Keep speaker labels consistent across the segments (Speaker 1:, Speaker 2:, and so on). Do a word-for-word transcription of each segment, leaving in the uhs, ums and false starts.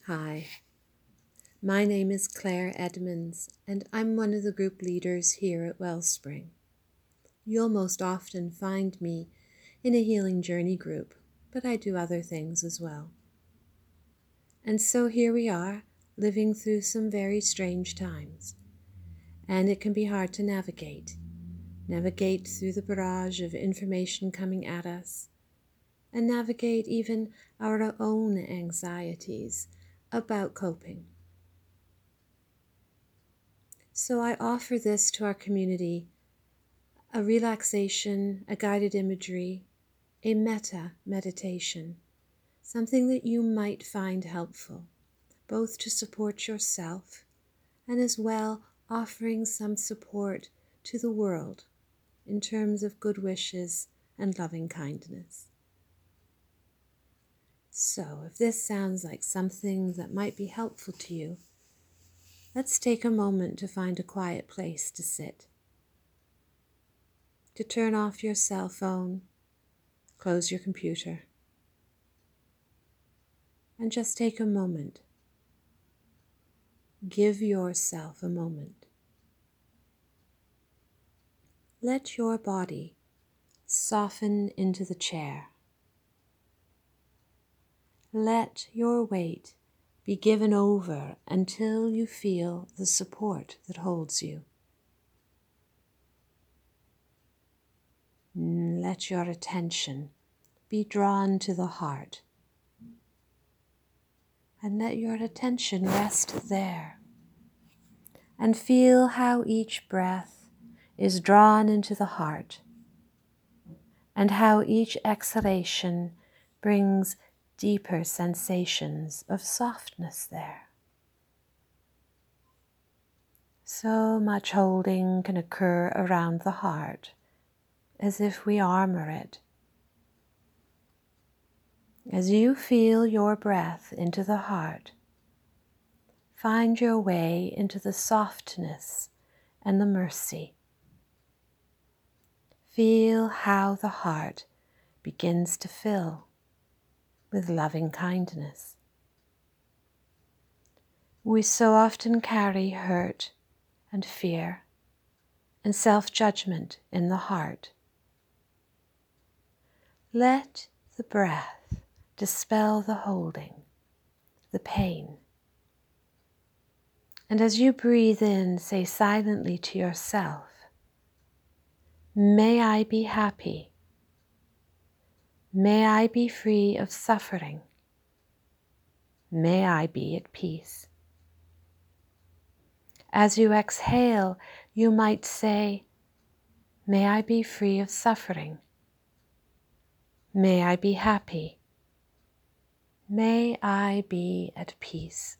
Speaker 1: Hi, my name is Claire Edmonds, and I'm one of the group leaders here at Wellspring. You'll most often find me in a healing journey group, but I do other things as well. And so here we are, living through some very strange times, and it can be hard to navigate. Navigate through the barrage of information coming at us, and navigate even our own anxieties about coping. So I offer this to our community, a relaxation, a guided imagery, a metta meditation, something that you might find helpful, both to support yourself and as well offering some support to the world in terms of good wishes and loving kindness. So if this sounds like something that might be helpful to you, let's take a moment to find a quiet place to sit, to turn off your cell phone, close your computer, and just take a moment. Give yourself a moment. Let your body soften into the chair. Let your weight be given over until you feel the support that holds you. Let your attention be drawn to the heart, and let your attention rest there, and feel how each breath is drawn into the heart, and how each exhalation brings deeper sensations of softness there. So much holding can occur around the heart, as if we armor it. As you feel your breath into the heart, find your way into the softness and the mercy. Feel how the heart begins to fill with loving kindness. We so often carry hurt and fear and self-judgment in the heart. Let the breath dispel the holding, the pain. And as you breathe in, say silently to yourself, "May I be happy. May I be free of suffering. May I be at peace." As you exhale, you might say, "May I be free of suffering. May I be happy. May I be at peace."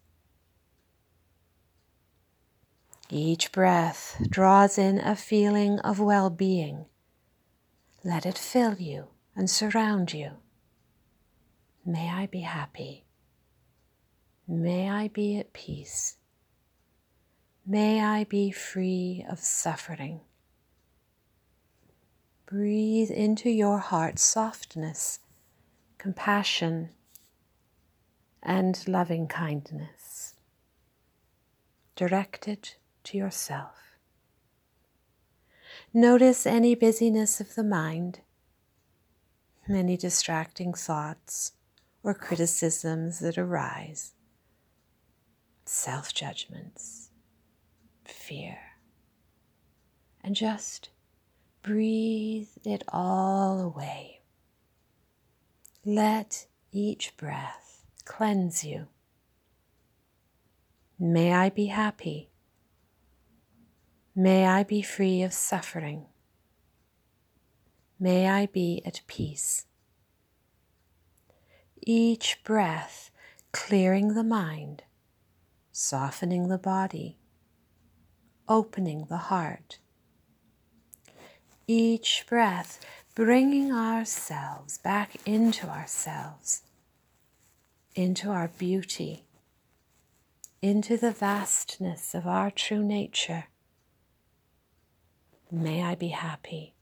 Speaker 1: Each breath draws in a feeling of well-being. Let it fill you and surround you. May I be happy. May I be at peace. May I be free of suffering. Breathe into your heart softness, compassion, and loving kindness. Direct it to yourself. Notice any busyness of the mind, any distracting thoughts or criticisms that arise, self-judgments, fear, and just breathe it all away. Let each breath cleanse you. May I be happy. May I be free of suffering. May I be at peace. Each breath clearing the mind, softening the body, opening the heart. Each breath bringing ourselves back into ourselves, into our beauty, into the vastness of our true nature. May I be happy.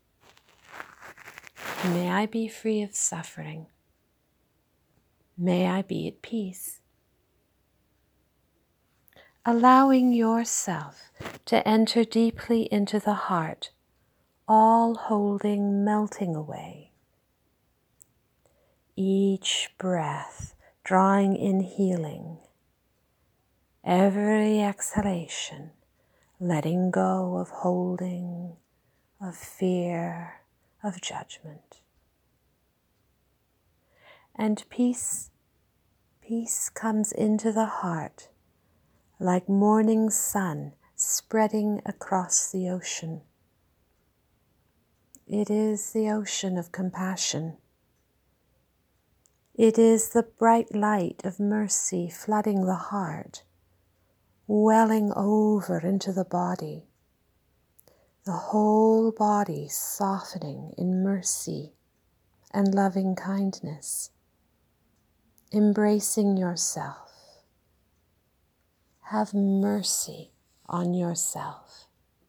Speaker 1: May I be free of suffering. May I be at peace. allowing yourself to enter deeply into the heart, all holding, melting away. Each breath drawing in healing, every exhalation letting go of holding, of fear, of judgment. And peace, peace comes into the heart like morning sun spreading across the ocean. It is the ocean of compassion. It is the bright light of mercy flooding the heart, welling over into the body, the whole body softening in mercy and loving kindness, embracing yourself. Have mercy on yourself.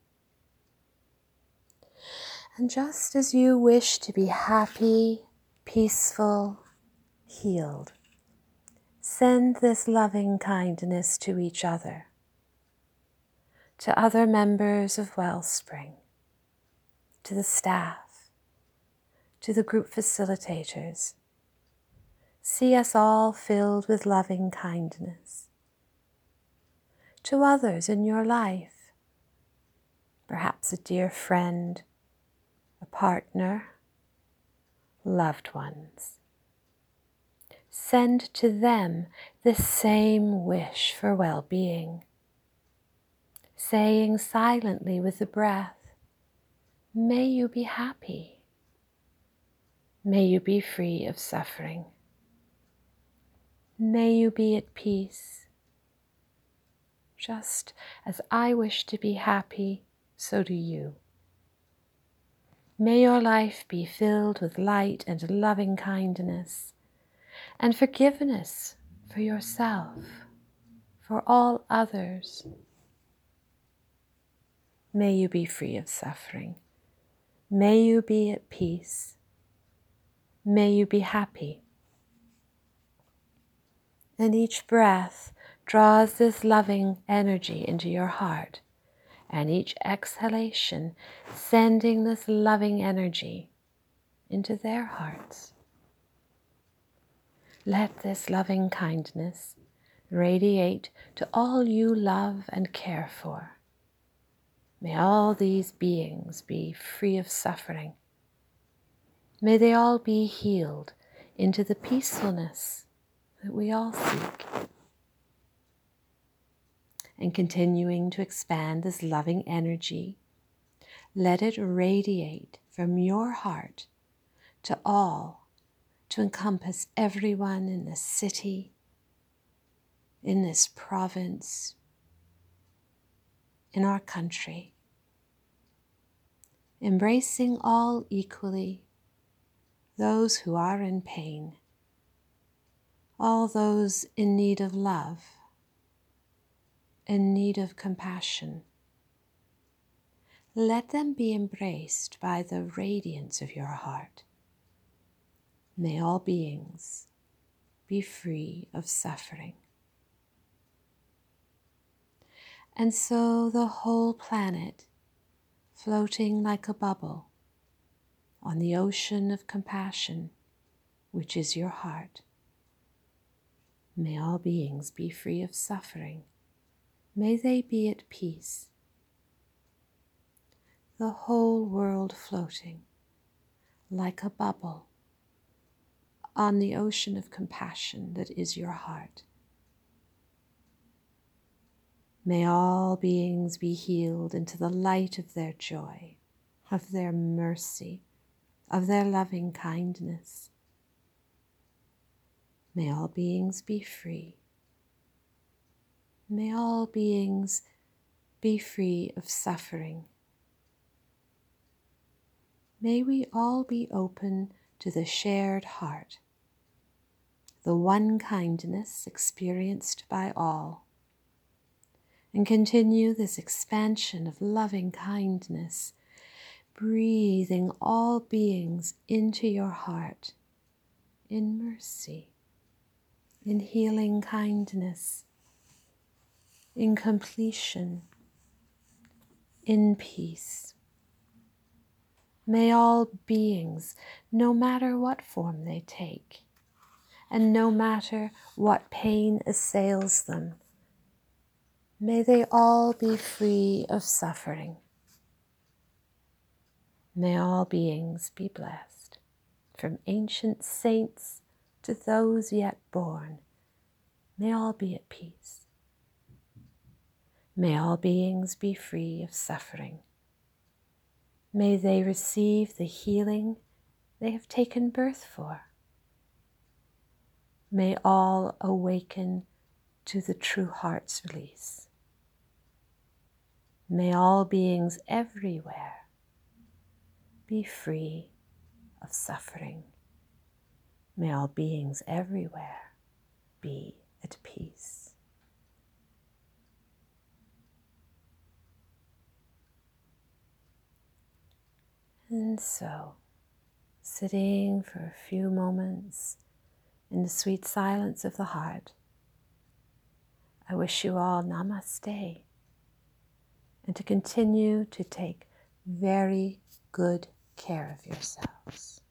Speaker 1: And just as you wish to be happy, peaceful, healed, send this loving kindness to each other, to other members of Wellspring, to the staff, to the group facilitators. See us all filled with loving kindness. To others in your life, perhaps a dear friend, a partner, loved ones. Send to them this same wish for well-being, saying silently with the breath, may you be happy. May you be free of suffering. May you be at peace. Just as I wish to be happy, so do you. May your life be filled with light and loving kindness and forgiveness for yourself, for all others. May you be free of suffering. May you be at peace. May you be happy. And each breath draws this loving energy into your heart, and each exhalation sending this loving energy into their hearts. Let this loving kindness radiate to all you love and care for. May all these beings be free of suffering. May they all be healed into the peacefulness that we all seek. And continuing to expand this loving energy, let it radiate from your heart to all, to encompass everyone in this city, in this province, in our country, embracing all equally, those who are in pain, all those in need of love, in need of compassion. Let them be embraced by the radiance of your heart. May all beings be free of suffering. And so the whole planet, floating like a bubble on the ocean of compassion, which is your heart. May all beings be free of suffering. May they be at peace. The whole world floating like a bubble on the ocean of compassion that is your heart. May all beings be healed into the light of their joy, of their mercy, of their loving kindness. May all beings be free. May all beings be free of suffering. May we all be open to the shared heart, the one kindness experienced by all, and continue this expansion of loving kindness, breathing all beings into your heart in mercy, in healing kindness. in completion, in peace. May all beings, no matter what form they take, and no matter what pain assails them, may they all be free of suffering. May all beings be blessed, from ancient saints to those yet born. May all be at peace. May all beings be free of suffering. May they receive the healing they have taken birth for. May all awaken to the true heart's release. May all beings everywhere be free of suffering. May all beings everywhere be at peace. And so, sitting for a few moments in the sweet silence of the heart, I wish you all namaste, and to continue to take very good care of yourselves.